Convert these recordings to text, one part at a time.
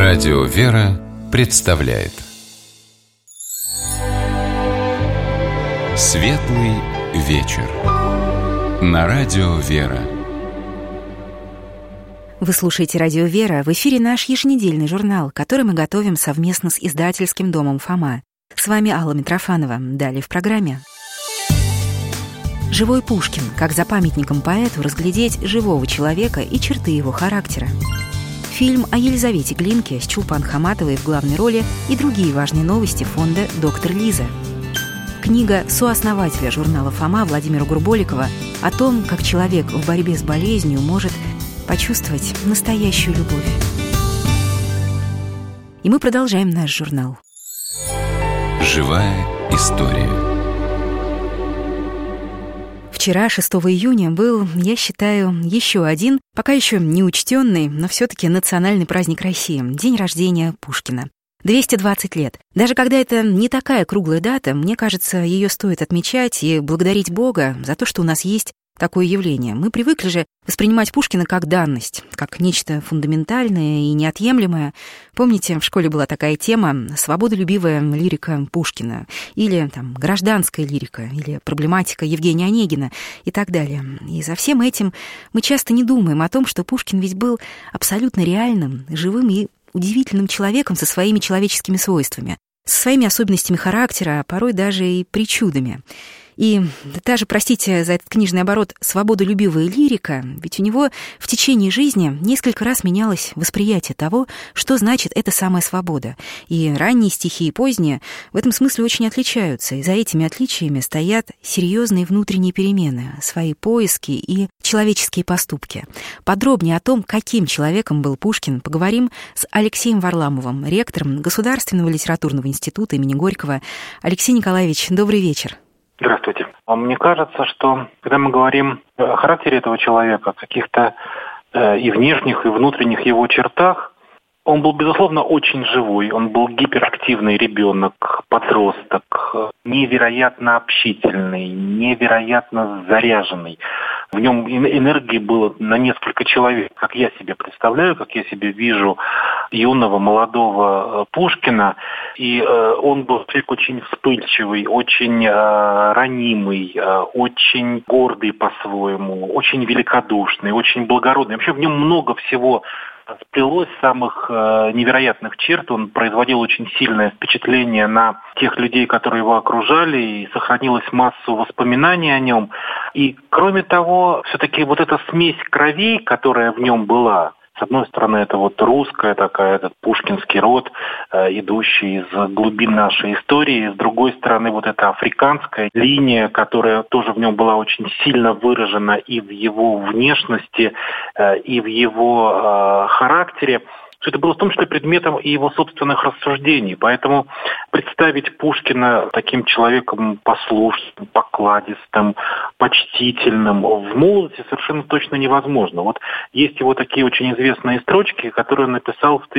Радио «Вера» представляет Светлый вечер на Радио «Вера». Вы слушаете «Радио Вера», в эфире наш еженедельный журнал, который мы готовим совместно с издательским домом «Фома». С вами Алла Митрофанова. Далее в программе. Живой Пушкин. Как за памятником поэту разглядеть живого человека и черты его характера. Фильм о Елизавете Глинке с Чулпан Хаматовой в главной роли и другие важные новости фонда «Доктор Лиза». Книга сооснователя журнала «Фома» Владимира Гурболикова о том, как человек в борьбе с болезнью может почувствовать настоящую любовь. И мы продолжаем наш журнал. Живая история. Вчера, 6 июня, был, я считаю, еще один, пока еще не учтенный, но все-таки национальный праздник России — день рождения Пушкина. 220 лет. Даже когда это не такая круглая дата, мне кажется, ее стоит отмечать и благодарить Бога за то, что у нас есть такое явление. Мы привыкли же воспринимать Пушкина как данность, как нечто фундаментальное и неотъемлемое. Помните, в школе была такая тема «Свободолюбивая лирика Пушкина» или там «Гражданская лирика» или «Проблематика Евгения Онегина» и так далее. И за всем этим мы часто не думаем о том, что Пушкин ведь был абсолютно реальным, живым и удивительным человеком со своими человеческими свойствами, со своими особенностями характера, а порой даже и причудами. И даже, простите за этот книжный оборот, свободолюбивая лирика, ведь у него в течение жизни несколько раз менялось восприятие того, что значит эта самая свобода. И ранние стихи и поздние в этом смысле очень отличаются, и за этими отличиями стоят серьезные внутренние перемены, свои поиски и человеческие поступки. Подробнее о том, каким человеком был Пушкин, поговорим с Алексеем Варламовым, ректором Государственного литературного института имени Горького. Алексей Николаевич, добрый вечер. Здравствуйте. Мне кажется, что когда мы говорим о характере этого человека, о каких-то и внешних, и внутренних его чертах, он был, безусловно, очень живой, он был гиперактивный ребенок, подросток, невероятно общительный, невероятно заряженный. В нем энергии было на несколько человек, как я себе представляю, как я себе вижу юного, молодого Пушкина. И он был человек очень вспыльчивый, очень ранимый, очень гордый по-своему, очень великодушный, очень благородный. Вообще в нем много всего сплелось, самых невероятных черт. Он производил очень сильное впечатление на тех людей, которые его окружали, и сохранилась массу воспоминаний о нем. И, кроме того, все-таки вот эта смесь кровей, которая в нем была, с одной стороны, это вот русская такая, этот пушкинский род, идущий из глубин нашей истории. С другой стороны, вот эта африканская линия, которая тоже в нем была очень сильно выражена и в его внешности, и в его характере. Все это было в том числе предметом и его собственных рассуждений. Поэтому представить Пушкина таким человеком послушным, покладистым, почтительным в молодости совершенно точно невозможно. Вот есть его такие очень известные строчки, которые он написал в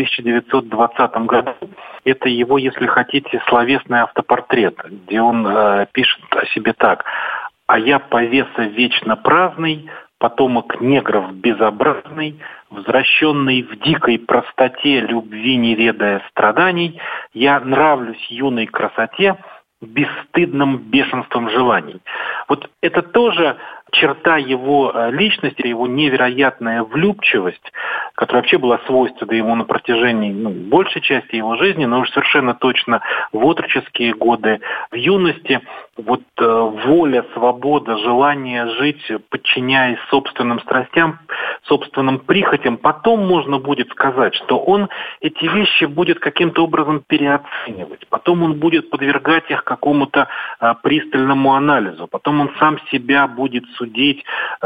1920 году. Это его, если хотите, словесный автопортрет, где он пишет о себе так: «А я повеса вечно праздный, потомок негров безобразный, возвращенный в дикой простоте любви не ведая страданий, я нравлюсь юной красоте, бесстыдным бешенством желаний». Вот это тоже черта его личности, его невероятная влюбчивость, которая вообще была свойственна ему на протяжении большей части его жизни, но уж совершенно точно в отроческие годы, в юности. Вот воля, свобода, желание жить, подчиняясь собственным страстям, собственным прихотям. Потом можно будет сказать, что он эти вещи будет каким-то образом переоценивать. Потом он будет подвергать их какому-то пристальному анализу. Потом он сам себя будет судить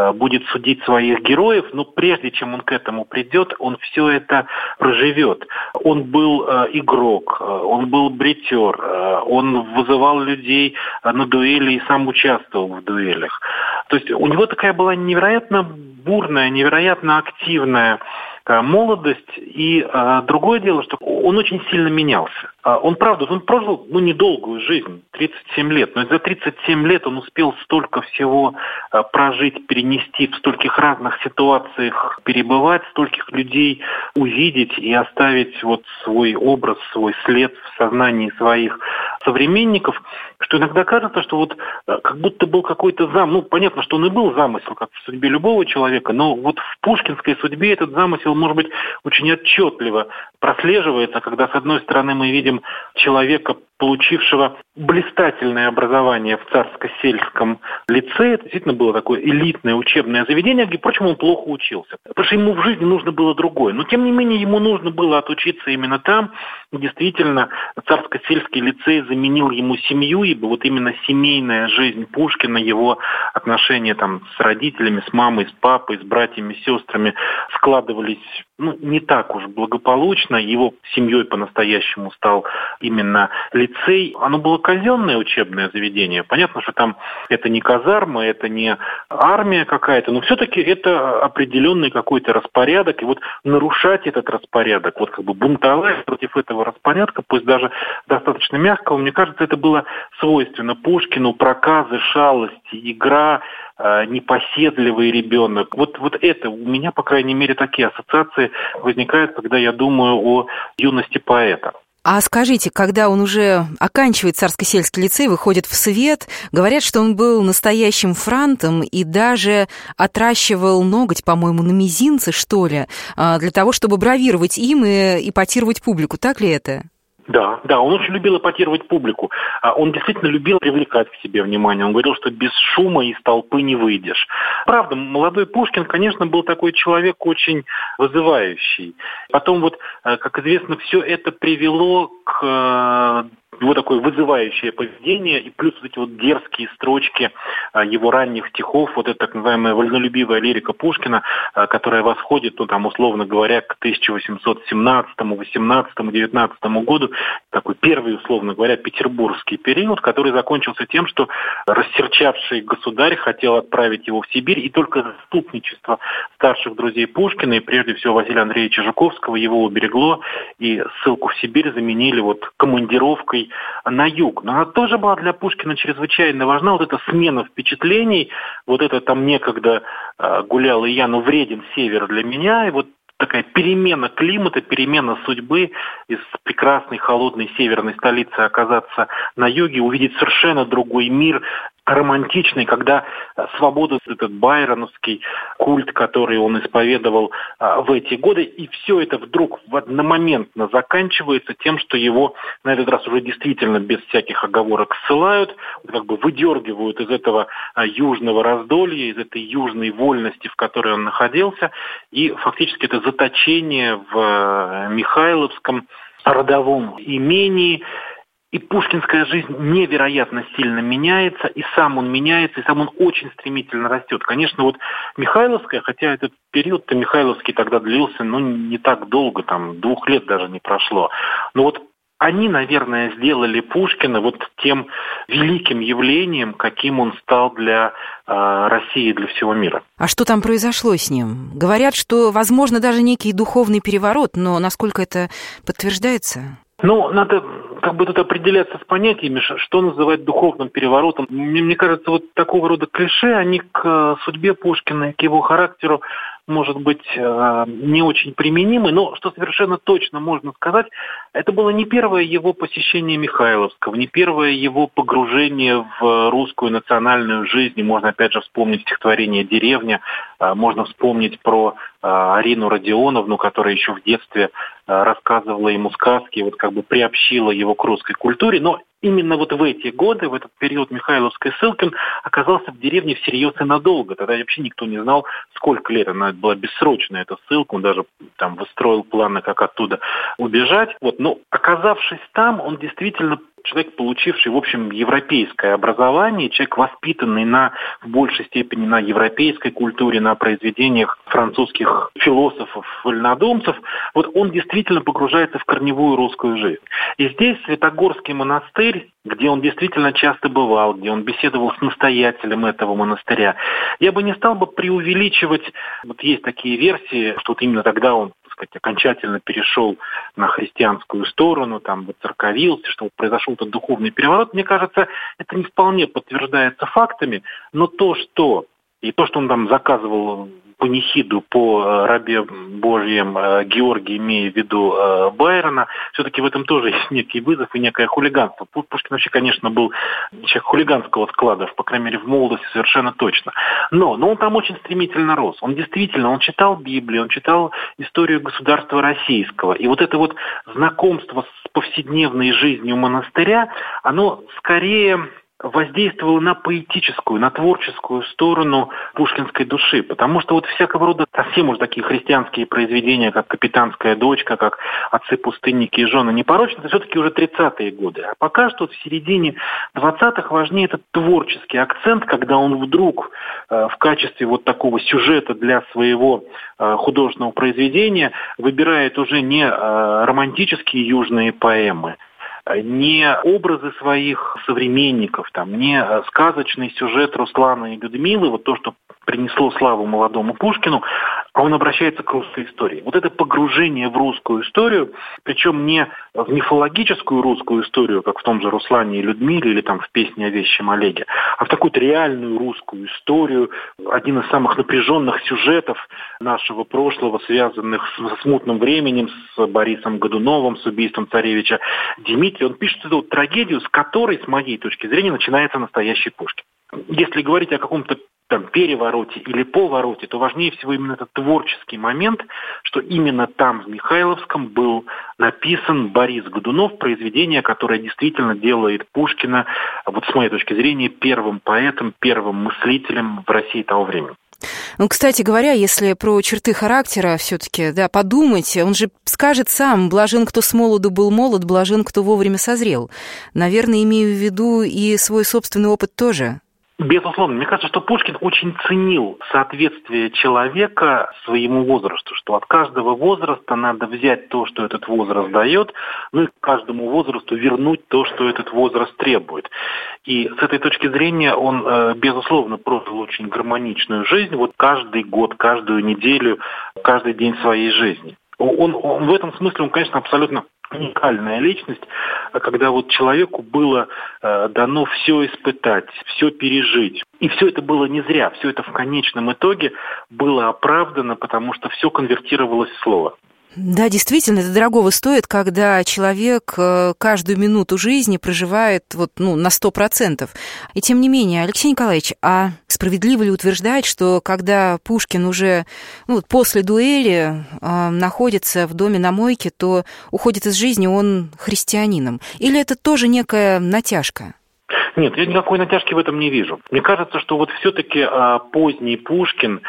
своих героев. Но прежде чем он к этому придет, он все это проживет. Он был игрок, он был бритер, он вызывал людей на дуэли и сам участвовал в дуэлях. То есть у него такая была невероятно бурная, невероятно активная молодость. И другое дело, что он очень сильно менялся. Он прожил, недолгую жизнь, 37 лет, но за 37 лет он успел столько всего прожить, перенести, в стольких разных ситуациях перебывать, стольких людей увидеть и оставить свой образ, свой след в сознании своих современников, что иногда кажется, что как будто был какой-то понятно, что он и был замысел, как в судьбе любого человека, но в пушкинской судьбе этот замысел, может быть, очень отчетливо прослеживается, когда, с одной стороны, мы видим человека, получившего блистательное образование в Царско-сельском лицее. Это действительно было такое элитное учебное заведение, где, впрочем, он плохо учился. Потому что ему в жизни нужно было другое. Но, тем не менее, ему нужно было отучиться именно там. Действительно, Царско-сельский лицей заменил ему семью, ибо именно семейная жизнь Пушкина, его отношения с родителями, с мамой, с папой, с братьями, с сестрами складывались не так уж благополучно. Его семьей по-настоящему стал именно лицей. Оно было казенное учебное заведение. Понятно, что там это не казарма, это не армия какая-то, но все-таки это определенный какой-то распорядок. И нарушать этот распорядок, бунтовать против этого распорядка, пусть даже достаточно мягкого, мне кажется, это было свойственно Пушкину. Проказы, шалости, игра, непоседливый ребенок. Это у меня, по крайней мере, такие ассоциации возникают, когда я думаю о юности поэта. А скажите, когда он уже оканчивает Царско-сельский лицей, выходит в свет, говорят, что он был настоящим франтом и даже отращивал ноготь, по-моему, на мизинце, что ли, для того, чтобы бравировать им и эпатировать публику. Так ли это? Да, он очень любил эпатировать публику. Он действительно любил привлекать к себе внимание. Он говорил, что без шума из толпы не выйдешь. Правда, молодой Пушкин, конечно, был такой человек очень вызывающий. Потом, как известно, все это привело к его такое вызывающее поведение, и плюс эти дерзкие строчки его ранних стихов, это так называемая вольнолюбивая лирика Пушкина, которая восходит, условно говоря, к 1817, 18, 19 году, такой первый, условно говоря, петербургский период, который закончился тем, что рассерчавший государь хотел отправить его в Сибирь, и только заступничество старших друзей Пушкина, и прежде всего Василия Андреевича Жуковского, его уберегло, и ссылку в Сибирь заменили командировкой на юг. Но она тоже была для Пушкина чрезвычайно важна. Эта смена впечатлений, это там некогда гулял и я, но вреден север для меня, и такая перемена климата, перемена судьбы, из прекрасной холодной северной столицы оказаться на юге, увидеть совершенно другой мир, романтичный, когда свобода, этот байроновский культ, который он исповедовал в эти годы, и все это вдруг одномоментно заканчивается тем, что его на этот раз уже действительно без всяких оговорок ссылают, выдергивают из этого южного раздолья, из этой южной вольности, в которой он находился, и фактически это заточение в Михайловском родовом имении. И пушкинская жизнь невероятно сильно меняется, и сам он меняется, и сам он очень стремительно растет. Конечно, Михайловская, хотя этот период-то Михайловский тогда длился, не так долго, 2 лет даже не прошло. Но они, наверное, сделали Пушкина тем великим явлением, каким он стал для России и для всего мира. А что там произошло с ним? Говорят, что, возможно, даже некий духовный переворот, но насколько это подтверждается? Надо тут определяться с понятиями, что называть духовным переворотом. Мне кажется, такого рода клише, они к судьбе Пушкина и к его характеру, может быть, не очень применимы, но что совершенно точно можно сказать, это было не первое его посещение Михайловского, не первое его погружение в русскую национальную жизнь. И можно опять же вспомнить стихотворение «Деревня», можно вспомнить про Арину Родионовну, которая еще в детстве рассказывала ему сказки, приобщила его к русской культуре. Но именно в эти годы, в этот период Михайловской ссылки, он оказался в деревне всерьез и надолго. Тогда вообще никто не знал, сколько лет. Она была бессрочная, эта ссылка. Он даже выстроил планы, как оттуда убежать. Но оказавшись там, он действительно человек, получивший, в общем, европейское образование, человек, воспитанный в большей степени на европейской культуре, на произведениях французских философов, вольнодумцев, он действительно погружается в корневую русскую жизнь. И здесь Святогорский монастырь, где он действительно часто бывал, где он беседовал с настоятелем этого монастыря, я бы не стал бы преувеличивать, есть такие версии, что именно тогда он сказать, окончательно перешел на христианскую сторону, там, воцерковился, что произошел этот духовный переворот, мне кажется, это не вполне подтверждается фактами, но то, что он там заказывал панихиду по рабе Божьем Георгии, имея в виду Байрона, все-таки в этом тоже есть некий вызов и некое хулиганство. Пушкин вообще, конечно, был человек хулиганского склада, по крайней мере, в молодости совершенно точно. Но он там очень стремительно рос. Он действительно, он читал Библию, он читал историю государства российского. И вот это вот знакомство с повседневной жизнью монастыря, оно скорее воздействовало на поэтическую, на творческую сторону пушкинской души. Потому что вот всякого рода совсем уж такие христианские произведения, как «Капитанская дочка», как «Отцы-пустынники и жены непорочны», это все-таки уже 30-е годы. А пока что в середине 20-х важнее этот творческий акцент, когда он вдруг в качестве вот такого сюжета для своего художественного произведения выбирает уже не романтические южные поэмы, не образы своих современников, не сказочный сюжет Руслана и Людмилы, вот то, что принесло славу молодому Пушкину, а он обращается к русской истории. Вот это погружение в русскую историю, причем не в мифологическую русскую историю, как в том же Руслане и Людмиле или там в «Песне о вещем Олеге», а в такую реальную русскую историю, один из самых напряженных сюжетов нашего прошлого, связанных с смутным временем, с Борисом Годуновым, с убийством царевича Дмитрия. Он пишет эту трагедию, с которой, с моей точки зрения, начинается настоящий Пушкин. Если говорить о каком-то перевороте или повороте, то важнее всего именно этот творческий момент, что именно там, в Михайловском, был написан Борис Годунов, произведение, которое действительно делает Пушкина, вот с моей точки зрения, первым поэтом, первым мыслителем в России того времени. Ну, кстати говоря, если про черты характера все-таки, подумать, он же скажет сам: «Блажен, кто с молоду был молод, блажен, кто вовремя созрел». Наверное, имею в виду и свой собственный опыт тоже. Безусловно. Мне кажется, что Пушкин очень ценил соответствие человека своему возрасту, что от каждого возраста надо взять то, что этот возраст дает, и каждому возрасту вернуть то, что этот возраст требует. И с этой точки зрения он, безусловно, прожил очень гармоничную жизнь, вот каждый год, каждую неделю, каждый день своей жизни. Он в этом смысле, конечно, абсолютно уникальная личность, когда вот человеку было дано все испытать, все пережить. И все это было не зря, все это в конечном итоге было оправдано, потому что все конвертировалось в слово. Да, действительно, это дорогого стоит, когда человек каждую минуту жизни проживает на 100%. И тем не менее, Алексей Николаевич, а справедливо ли утверждать, что когда Пушкин уже после дуэли находится в доме на мойке, то уходит из жизни он христианином? Или это тоже некая натяжка? Нет, я никакой натяжки в этом не вижу. Мне кажется, что вот все-таки поздний Пушкин,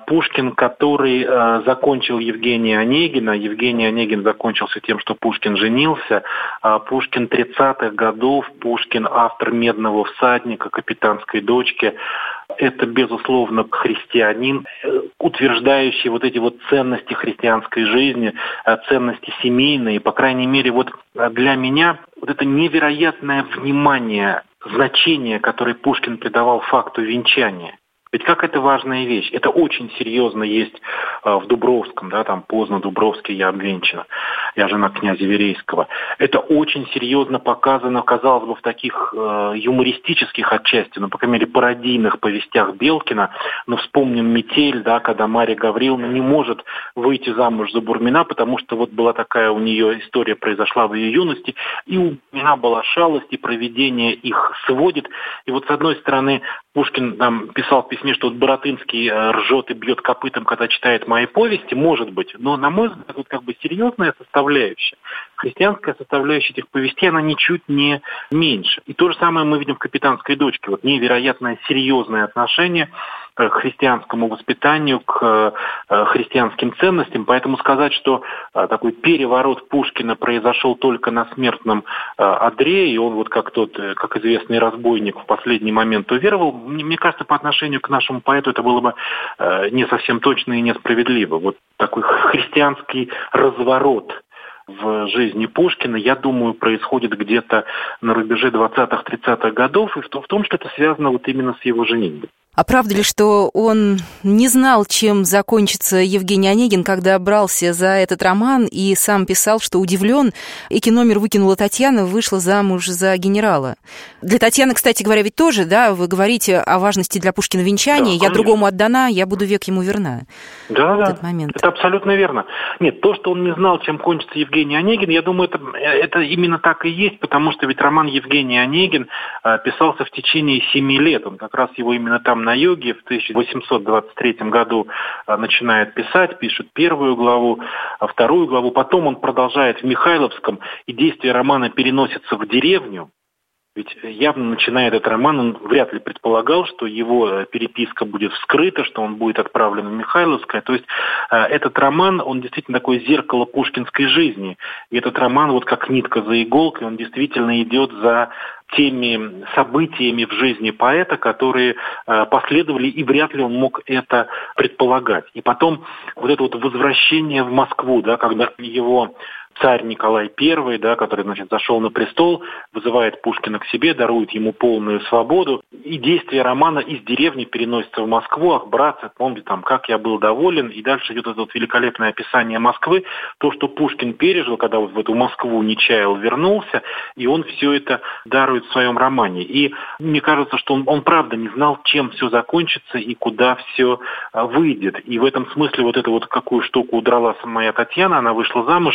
который закончил Евгения Онегина, Евгений Онегин закончился тем, что Пушкин женился, Пушкин 30-х годов, Пушкин автор «Медного всадника», «Капитанской дочки», это, безусловно, христианин, утверждающий вот эти вот ценности христианской жизни, ценности семейные. По крайней мере, вот для меня вот это невероятное внимание, значение, которое Пушкин придавал факту венчания. Ведь как это важная вещь. Это очень серьезно есть в Дубровском, там поздно Дубровский, я обвенчана, я жена князя Верейского. Это очень серьезно показано, казалось бы, в таких юмористических отчасти, по крайней мере, пародийных повестях Белкина. Но вспомним «Метель», когда Марья Гавриловна не может выйти замуж за Бурмина, потому что вот была такая у нее история, произошла в ее юности, и у Бурмина была шалость, и провидение их сводит. И вот с одной стороны Пушкин писал в письме, что Баратынский ржет и бьет копытом, когда читает мои повести, может быть. Но, на мой взгляд, тут серьезная составляющая. Христианская составляющая этих повестей, она ничуть не меньше. И то же самое мы видим в «Капитанской дочке». Вот невероятное серьезное отношение к христианскому воспитанию, к христианским ценностям. Поэтому сказать, что такой переворот Пушкина произошел только на смертном одре, и он как известный разбойник в последний момент уверовал, мне кажется, по отношению к нашему поэту это было бы не совсем точно и несправедливо. Вот такой христианский разворот в жизни Пушкина, я думаю, происходит где-то на рубеже 20-30-х годов, и в том, что это связано именно с его женитьбой. А правда ли, что он не знал, чем закончится Евгений Онегин, когда брался за этот роман, и сам писал, что удивлен, и киномер выкинула Татьяна, вышла замуж за генерала? Для Татьяны, кстати говоря, ведь тоже, да, вы говорите о важности для Пушкина венчания, да, я другому отдана, я буду век ему верна. Да, это абсолютно верно. Нет, то, что он не знал, чем кончится Евгений Онегин, я думаю, это именно так и есть, потому что ведь роман «Евгений Онегин» писался в течение 7 лет. Он как раз его именно там на юге в 1823 году начинает писать, пишет первую главу, вторую главу, потом он продолжает в Михайловском, и действие романа переносится в деревню. Ведь явно начиная этот роман, он вряд ли предполагал, что его переписка будет вскрыта, что он будет отправлен в Михайловское. То есть этот роман, он действительно такое зеркало пушкинской жизни. И этот роман, вот как нитка за иголкой, он действительно идет за теми событиями в жизни поэта, которые последовали, и вряд ли он мог это предполагать. И потом вот это вот возвращение в Москву, да, когда его царь Николай I, да, который, зашел на престол, вызывает Пушкина к себе, дарует ему полную свободу. И действие романа из деревни переносится в Москву. Ах, братцы, помните, как я был доволен. И дальше идет это вот великолепное описание Москвы. То, что Пушкин пережил, когда вот в эту Москву не чаял, вернулся, и он все это дарует в своем романе. И мне кажется, что он правда не знал, чем все закончится и куда все выйдет. И в этом смысле вот эту вот какую штуку удрала моя Татьяна, она вышла замуж.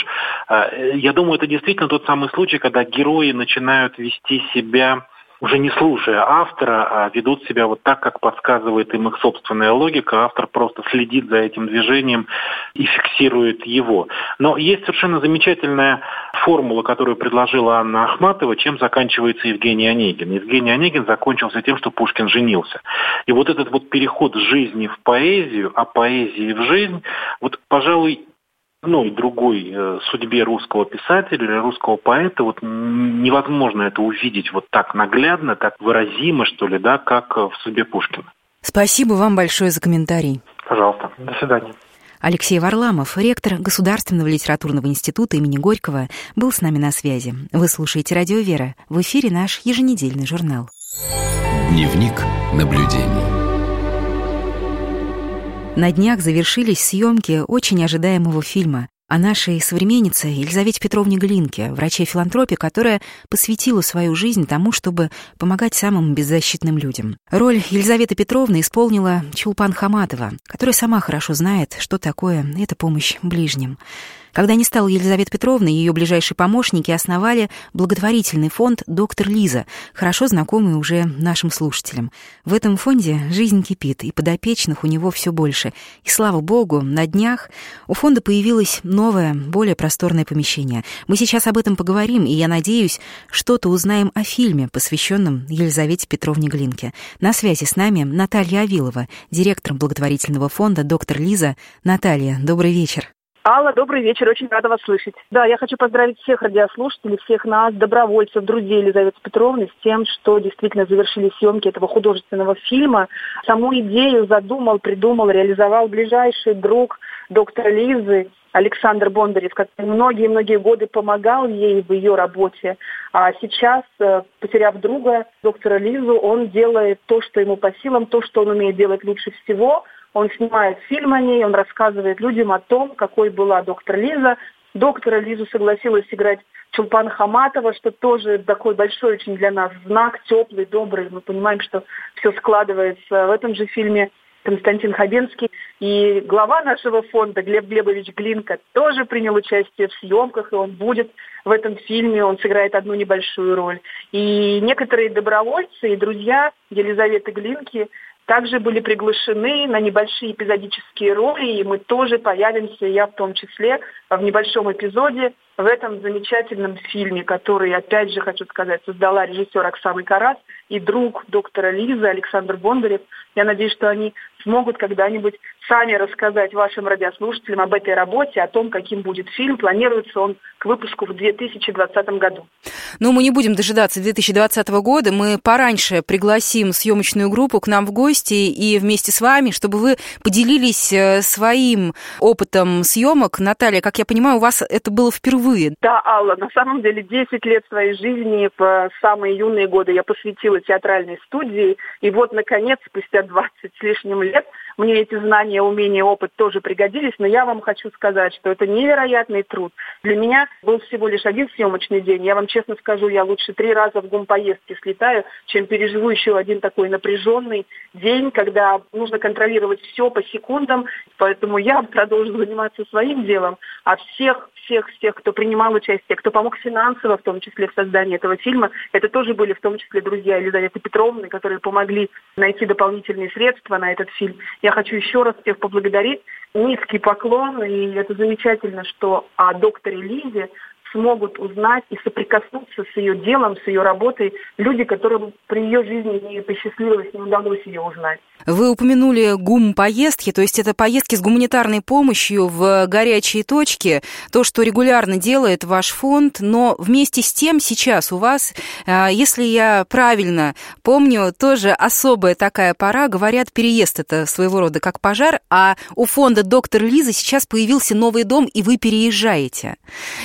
Я думаю, это действительно тот самый случай, когда герои начинают вести себя, уже не слушая автора, а ведут себя вот так, как подсказывает им их собственная логика. Автор просто следит за этим движением и фиксирует его. Но есть совершенно замечательная формула, которую предложила Анна Ахматова, чем заканчивается Евгений Онегин. Евгений Онегин закончился тем, что Пушкин женился. И вот этот вот переход с жизни в поэзию, а поэзии в жизнь, вот, пожалуй, и другой судьбе русского писателя или русского поэта вот невозможно это увидеть вот так наглядно, так выразимо, что ли, да, как в судьбе Пушкина. Спасибо вам большое за комментарий. Пожалуйста. До свидания. Алексей Варламов, ректор Государственного литературного института имени Горького, был с нами на связи. Вы слушаете «Радио Вера». В эфире наш еженедельный журнал. Дневник наблюдений. На днях завершились съемки очень ожидаемого фильма о нашей современнице Елизавете Петровне Глинке, враче-филантропе, которая посвятила свою жизнь тому, чтобы помогать самым беззащитным людям. Роль Елизаветы Петровны исполнила Чулпан Хаматова, которая сама хорошо знает, что такое эта помощь ближним. Когда не стала Елизавета Петровна, ее ближайшие помощники основали благотворительный фонд «Доктор Лиза», хорошо знакомый уже нашим слушателям. В этом фонде жизнь кипит, и подопечных у него все больше. И, слава богу, на днях у фонда появилось новое, более просторное помещение. Мы сейчас об этом поговорим, и, я надеюсь, что-то узнаем о фильме, посвященном Елизавете Петровне Глинке. На связи с нами Наталья Авилова, директор благотворительного фонда «Доктор Лиза». Наталья, добрый вечер. Алла, добрый вечер, очень рада вас слышать. Да, я хочу поздравить всех радиослушателей, всех нас, добровольцев, друзей Елизаветы Петровны с тем, что действительно завершили съемки этого художественного фильма. Саму идею задумал, придумал, реализовал ближайший друг доктора Лизы Александр Бондарев, который многие-многие годы помогал ей в ее работе. А сейчас, потеряв друга, доктора Лизу, он делает то, что ему по силам, то, что он умеет делать лучше всего. Он снимает фильм о ней, он рассказывает людям о том, какой была доктор Лиза. Доктора Лизу согласилась играть Чулпан Хаматова, что тоже такой большой очень для нас знак, теплый, добрый. Мы понимаем, что все складывается. В этом же фильме Константин Хабенский. И глава нашего фонда Глеб Глебович Глинка тоже принял участие в съемках, и он будет в этом фильме, он сыграет одну небольшую роль. И некоторые добровольцы и друзья Елизаветы Глинки также были приглашены на небольшие эпизодические роли, и мы тоже появимся, я в том числе, в небольшом эпизоде в этом замечательном фильме, который, опять же, хочу сказать, создала режиссер Оксана Карас и друг доктора Лизы Александр Бондарев. Я надеюсь, что они смогут когда-нибудь сами рассказать вашим радиослушателям об этой работе, о том, каким будет фильм. Планируется он к выпуску в 2020 году. Но мы не будем дожидаться 2020 года, мы пораньше пригласим съемочную группу к нам в гости и вместе с вами, чтобы вы поделились своим опытом съемок. Наталья, как я понимаю, у вас это было впервые. Да, Алла, на самом деле 10 лет своей жизни в самые юные годы я посвятила театральной студии, и вот, наконец, спустя 20 с лишним лет, мне эти знания, умения, опыт тоже пригодились, но я вам хочу сказать, что это невероятный труд. Для меня был всего лишь один съемочный день. Я вам честно скажу, я лучше 3 раза в гумпоездке слетаю, чем переживу еще один такой напряженный день, когда нужно контролировать все по секундам. Поэтому я продолжу заниматься своим делом, а всех, кто принимал участие, кто помог финансово, в том числе в создании этого фильма, это тоже были в том числе друзья Елизаветы Петровны, которые помогли найти дополнительные средства на этот фильм. Я хочу еще раз всех поблагодарить. Низкий поклон, и это замечательно, что о докторе Лизе смогут узнать и соприкоснуться с ее делом, с ее работой люди, которым при ее жизни не посчастливилось, не удалось ее узнать. Вы упомянули гум-поездки, то есть это поездки с гуманитарной помощью в горячие точки, то, что регулярно делает ваш фонд, но вместе с тем сейчас у вас, если я правильно помню, тоже особая такая пора, говорят, переезд это своего рода как пожар, а у фонда «Доктор Лиза» сейчас появился новый дом, и вы переезжаете.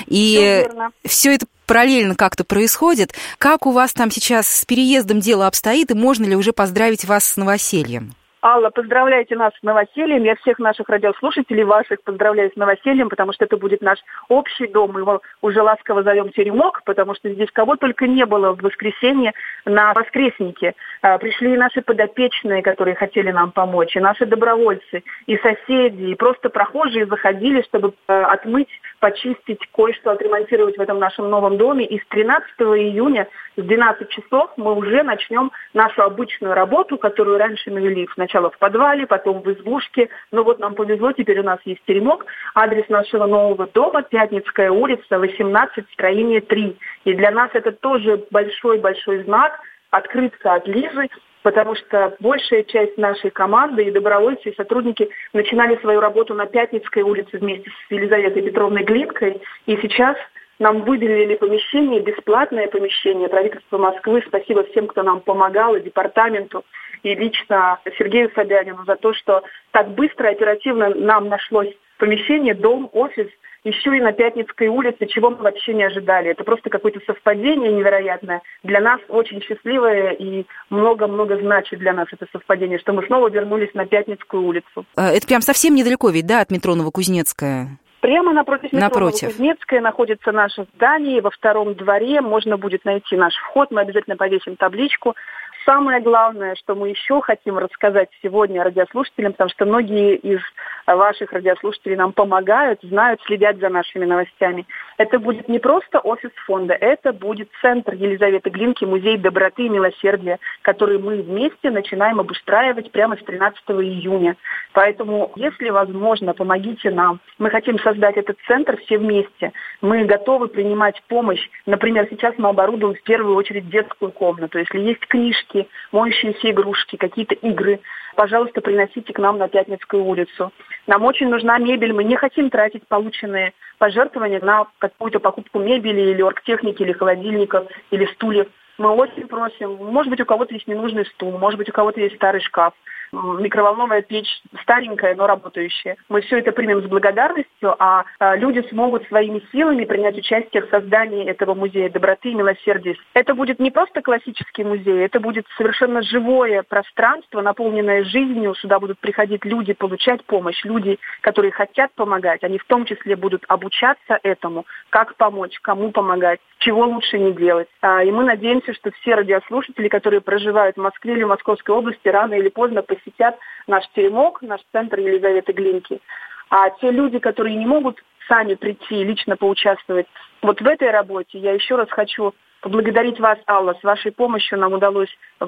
И все это параллельно как-то происходит. Как у вас там сейчас с переездом дело обстоит, и можно ли уже поздравить вас с новосельем? Алла, поздравляйте нас с новосельем. Я всех наших радиослушателей ваших поздравляю с новосельем, потому что это будет наш общий дом. Мы его уже ласково зовем «Теремок», потому что здесь кого только не было в воскресенье на воскреснике. Пришли и наши подопечные, которые хотели нам помочь, и наши добровольцы, и соседи, и просто прохожие заходили, чтобы отмыть, почистить, кое-что отремонтировать в этом нашем новом доме. И с 13 июня с 12 часов мы уже начнем нашу обычную работу, которую раньше мы вели сначала в подвале, потом в избушке. Но вот нам повезло, теперь у нас есть теремок. Адрес нашего нового дома — Пятницкая улица, 18, строение 3. И для нас это тоже большой-большой знак, открытка от Лизы, потому что большая часть нашей команды и добровольцы, и сотрудники начинали свою работу на Пятницкой улице вместе с Елизаветой Петровной Глинкой. И сейчас нам выделили помещение, бесплатное помещение, правительство Москвы. Спасибо всем, кто нам помогал, и департаменту, и лично Сергею Собянину за то, что так быстро и оперативно нам нашлось помещение, дом, офис, еще и на Пятницкой улице, чего мы вообще не ожидали. Это просто какое-то совпадение невероятное. Для нас очень счастливое и много-много значит для нас это совпадение, что мы снова вернулись на Пятницкую улицу. Это прям совсем недалеко ведь, да, от метро Новокузнецкая? Прямо напротив метро Новокузнецкая находится наше здание. Во втором дворе можно будет найти наш вход. Мы обязательно повесим табличку. Самое главное, что мы еще хотим рассказать сегодня радиослушателям, потому что многие из ваших радиослушателей нам помогают, знают, следят за нашими новостями. Это будет не просто офис фонда, это будет центр Елизаветы Глинки, музей доброты и милосердия, который мы вместе начинаем обустраивать прямо с 13 июня. Поэтому, если возможно, помогите нам. Мы хотим создать этот центр все вместе. Мы готовы принимать помощь. Например, сейчас мы оборудуем в первую очередь детскую комнату. Если есть книжки, моющиеся игрушки, какие-то игры, пожалуйста, приносите к нам на Пятницкую улицу. Нам очень нужна мебель. Мы не хотим тратить полученные пожертвования на какую-то покупку мебели или оргтехники, или холодильников, или стульев. Мы очень просим. Может быть, у кого-то есть ненужный стул, может быть, у кого-то есть старый шкаф, микроволновая печь старенькая, но работающая. Мы все это примем с благодарностью, а люди смогут своими силами принять участие в создании этого музея доброты и милосердия. Это будет не просто классический музей, это будет совершенно живое пространство, наполненное жизнью. Сюда будут приходить люди, получать помощь, люди, которые хотят помогать. Они в том числе будут обучаться этому, как помочь, кому помогать, чего лучше не делать. И мы надеемся, что все радиослушатели, которые проживают в Москве или в Московской области, рано или поздно посетят наш теремок, наш центр Елизаветы Глинки. А те люди, которые не могут сами прийти, лично поучаствовать вот в этой работе, я еще раз хочу поблагодарить вас, Алла. С вашей помощью нам удалось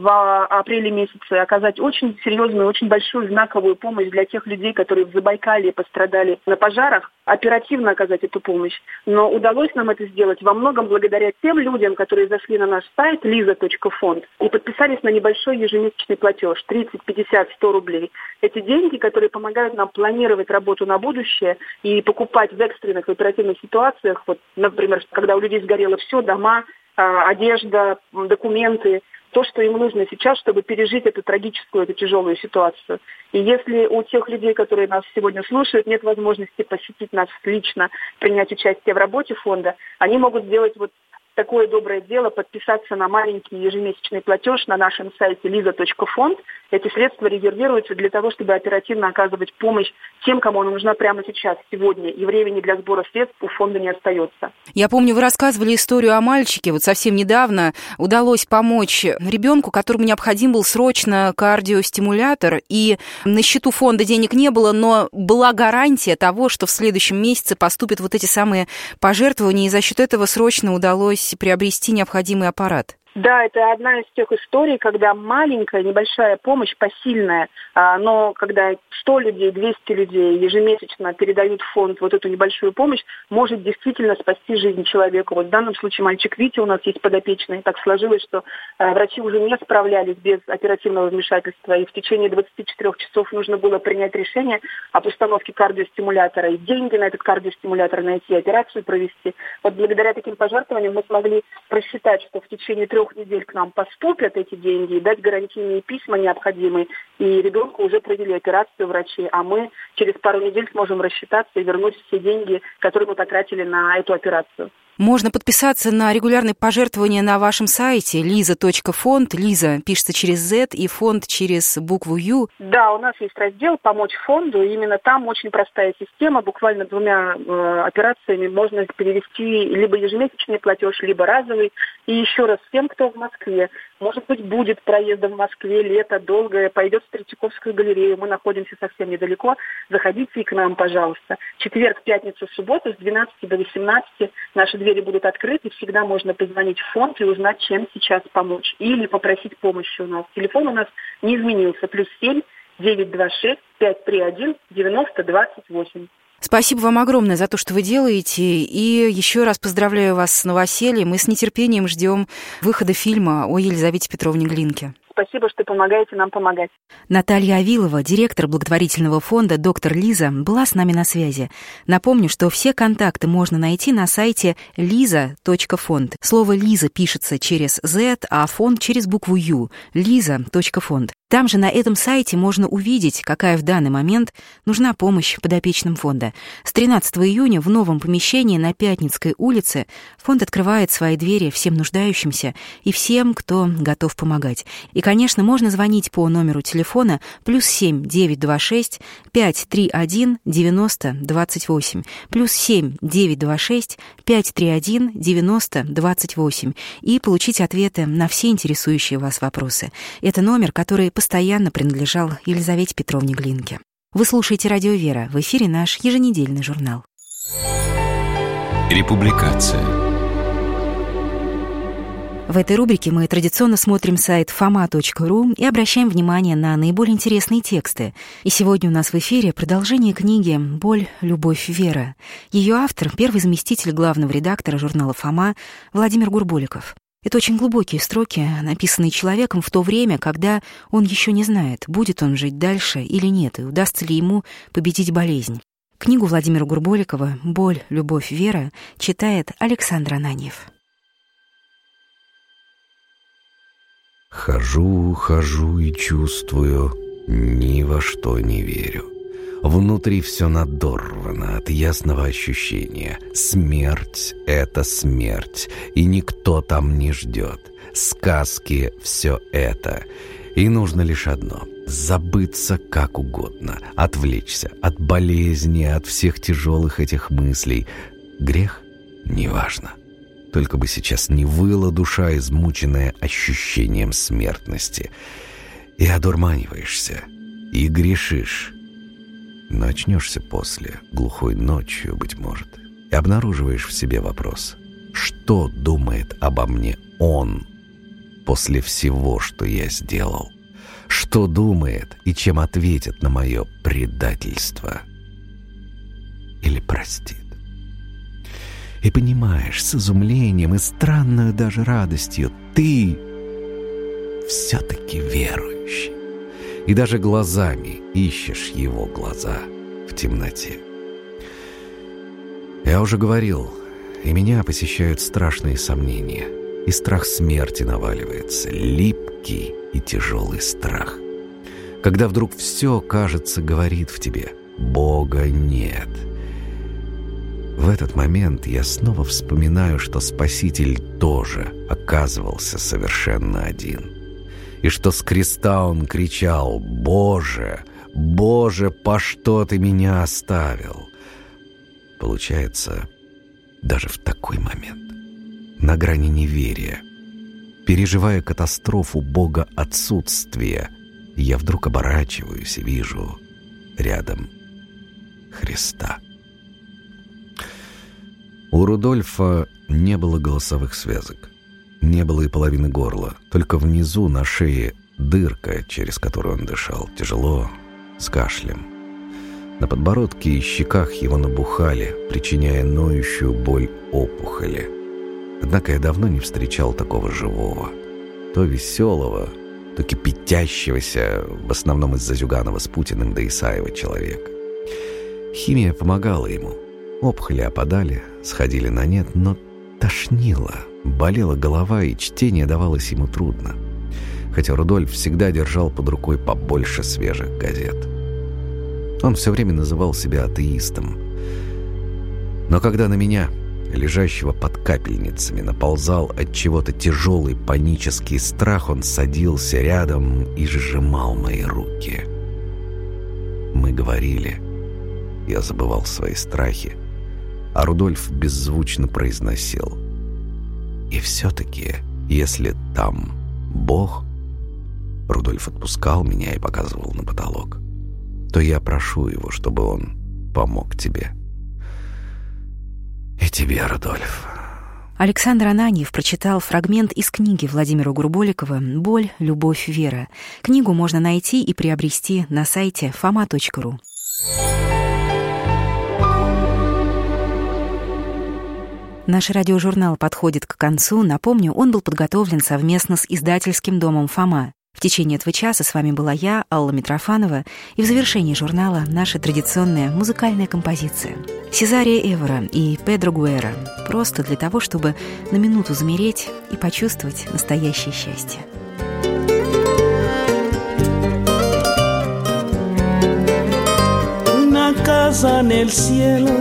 в апреле месяце оказать очень серьезную, очень большую знаковую помощь для тех людей, которые в Забайкалье пострадали на пожарах, оперативно оказать эту помощь. Но удалось нам это сделать во многом благодаря тем людям, которые зашли на наш сайт liza.fond и подписались на небольшой ежемесячный платеж 30, 50, 100 рублей. Эти деньги, которые помогают нам планировать работу на будущее и покупать в экстренных, в оперативных ситуациях, вот, например, когда у людей сгорело все, дома, одежда, документы, то, что им нужно сейчас, чтобы пережить эту трагическую, эту тяжелую ситуацию. И если у тех людей, которые нас сегодня слушают, нет возможности посетить нас лично, принять участие в работе фонда, они могут сделать вот такое доброе дело, подписаться на маленький ежемесячный платеж на нашем сайте liza.fond. Эти средства резервируются для того, чтобы оперативно оказывать помощь тем, кому она нужна прямо сейчас, сегодня. И времени для сбора средств у фонда не остается. Я помню, вы рассказывали историю о мальчике. Вот совсем недавно удалось помочь ребенку, которому необходим был срочно кардиостимулятор. И на счету фонда денег не было, но была гарантия того, что в следующем месяце поступят вот эти самые пожертвования. И за счет этого срочно удалось приобрести необходимый аппарат. Да, это одна из тех историй, когда маленькая, небольшая помощь, посильная, но когда 100 людей, 200 людей ежемесячно передают в фонд вот эту небольшую помощь, может действительно спасти жизнь человеку. Вот в данном случае мальчик Витя у нас есть подопечный. Так сложилось, что врачи уже не справлялись без оперативного вмешательства, и в течение 24 часов нужно было принять решение об установке кардиостимулятора, и деньги на этот кардиостимулятор найти, операцию провести. Вот благодаря таким пожертвованиям мы смогли просчитать, что в течение 3 недель к нам поступят эти деньги и дать гарантийные письма необходимые. И ребенку уже провели операцию врачи, а мы через пару недель сможем рассчитаться и вернуть все деньги, которые мы потратили на эту операцию. Можно подписаться на регулярные пожертвования на вашем сайте liza.fond. Лиза пишется через Z и фонд через букву Ю. Да, у нас есть раздел «Помочь фонду». И именно там очень простая система. Буквально 2 операциями можно перевести либо ежемесячный платеж, либо разовый. И еще раз, всем, кто в Москве, может быть, будет проездом в Москве, лето долгое, пойдет в Третьяковскую галерею. Мы находимся совсем недалеко. Заходите и к нам, пожалуйста. Четверг, пятница, суббота с 12 до 18 наши двери будут открыты. Всегда можно позвонить в фонд и узнать, чем сейчас помочь. Или попросить помощи у нас. Телефон у нас не изменился. +7 926 531 90 28. Спасибо вам огромное за то, что вы делаете, и еще раз поздравляю вас с новосельем. Мы с нетерпением ждем выхода фильма о Елизавете Петровне Глинке. Спасибо, что помогаете нам помогать. Наталья Авилова, директор благотворительного фонда «Доктор Лиза», была с нами на связи. Напомню, что все контакты можно найти на сайте liza.fond. Слово «Лиза» пишется через Z, а фонд через букву Ю. liza.fond. Там же на этом сайте можно увидеть, какая в данный момент нужна помощь подопечным фонда. С 13 июня в новом помещении на Пятницкой улице фонд открывает свои двери всем нуждающимся и всем, кто готов помогать. И, конечно, можно звонить по номеру телефона +7 926 531 90 28, +7 926 531 90 28 и получить ответы на все интересующие вас вопросы. Это номер, который постоянно принадлежал Елизавете Петровне Глинке. Вы слушаете «Радио Вера». В эфире наш еженедельный журнал. Републикация. В этой рубрике мы традиционно смотрим сайт fama.ru и обращаем внимание на наиболее интересные тексты. И сегодня у нас в эфире продолжение книги «Боль, любовь, вера». Ее автор — первый заместитель главного редактора журнала «Фома» Владимир Гурболиков. Это очень глубокие строки, написанные человеком в то время, когда он еще не знает, будет он жить дальше или нет, и удастся ли ему победить болезнь. Книгу Владимира Гурболикова «Боль, любовь, вера» читает Александр Ананьев. Хожу, хожу и чувствую, ни во что не верю. Внутри все надорвано от ясного ощущения. Смерть — это смерть, и никто там не ждет. Сказки — все это. И нужно лишь одно — забыться как угодно, отвлечься от болезни, от всех тяжелых этих мыслей. Грех — неважно. Только бы сейчас не выла душа, измученная ощущением смертности. И одурманиваешься, и грешишь. Но очнешься после, глухой ночью, быть может, и обнаруживаешь в себе вопрос: что думает обо мне он после всего, что я сделал? Что думает и чем ответит на мое предательство? Или простит? И понимаешь с изумлением и странной даже радостью: ты все-таки верующий. И даже глазами ищешь его глаза в темноте. Я уже говорил, и меня посещают страшные сомнения. и страх смерти наваливается, липкий и тяжелый страх. Когда вдруг все, кажется, говорит в тебе: Бога нет. В этот момент я снова вспоминаю, что Спаситель тоже оказывался совершенно один. И что с креста он кричал: «Боже, Боже, по что ты меня оставил?» Получается, даже в такой момент, на грани неверия, переживая катастрофу Бога отсутствия, я вдруг оборачиваюсь и вижу рядом Христа. У Рудольфа не было голосовых связок, не было и половины горла, только внизу на шее дырка, через которую он дышал, тяжело, с кашлем. На подбородке и щеках его набухали, причиняя ноющую боль опухоли. Однако я давно не встречал такого живого, то веселого, то кипятящегося, в основном из-за Зюганова с Путиным да Исаева, человека. Химия помогала ему. Опухоли опадали, сходили на нет, но тошнило, болела голова, и чтение давалось ему трудно. Хотя Рудольф всегда держал под рукой побольше свежих газет. Он все время называл себя атеистом. Но когда на меня, лежащего под капельницами, наползал от чего-то тяжелый панический страх, он садился рядом и сжимал мои руки. Мы говорили. Я забывал свои страхи, а Рудольф беззвучно произносил: «И все-таки, если там Бог...» Рудольф отпускал меня и показывал на потолок. «То я прошу его, чтобы он помог тебе. И тебе, Рудольф». Александр Ананьев прочитал фрагмент из книги Владимира Гурболикова «Боль, любовь, вера». Книгу можно найти и приобрести на сайте foma.ru. Наш радиожурнал подходит к концу. Напомню, он был подготовлен совместно с издательским домом «Фома». В течение этого часа с вами была я, Алла Митрофанова, и в завершении журнала наша традиционная музыкальная композиция. Сезария Эвора и Педро Гуэра. Просто для того, чтобы на минуту замереть и почувствовать настоящее счастье. Una casa en el cielo,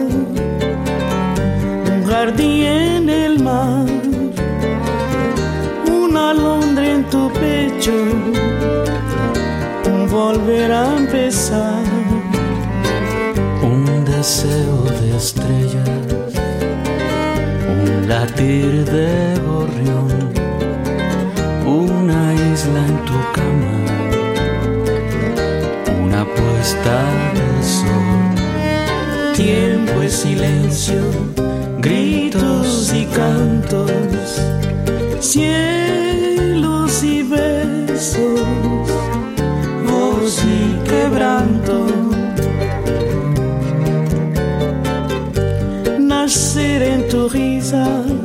un jardín en el mar, una alondra en tu pecho, un volver a empezar, un deseo de estrellas, un latir de gorrión, una isla en tu cama, una puesta de sol, tiempo y silencio, gritos y cantos, cielos y besos, voz y quebranto. Naceré en tu risa,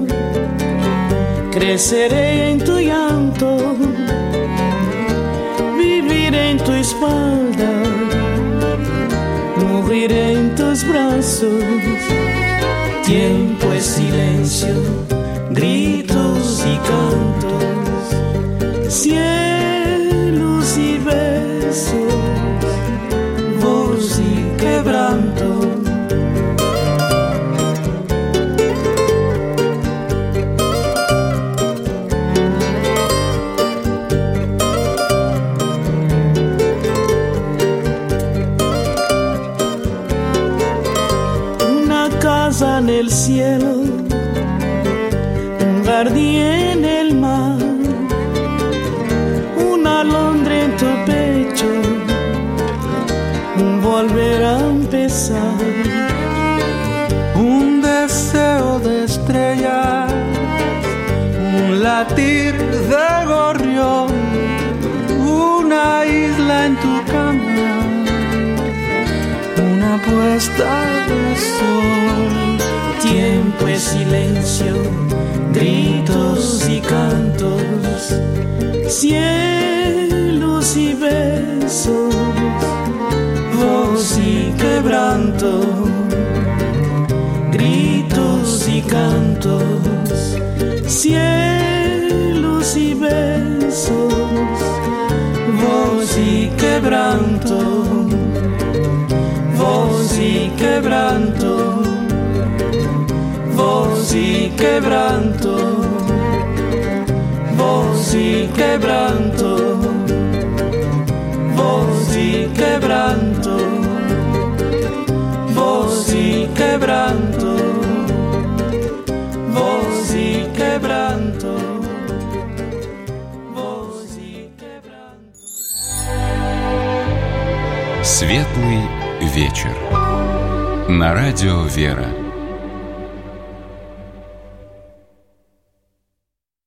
creceré en tu llanto, viviré en tu espalda, moriré en tus brazos. Tiempo es silencio, gritos y cantos, cielos y besos, voz y quebranto. En el cielo, un jardín en el mar, una alondra en tu pecho, un volver a empezar, un deseo de estrellas, un latir de gorrión, una isla en tu cama, una puesta de sol. Tiempo es silencio, gritos y cantos, cielos y besos, voz y quebranto, gritos y cantos, cielos y quebranto, voz y quebranto, voz y quebranto, voz y quebranto, voz y quebranto, voz y quebranto. Светлый вечер. На радио «Вера».